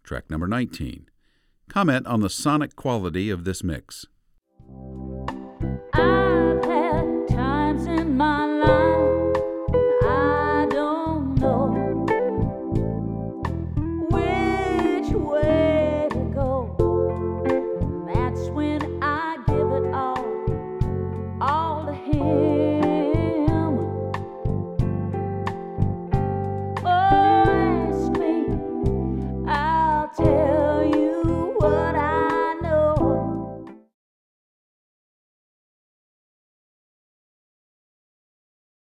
track number 19. Comment on the sonic quality of this mix.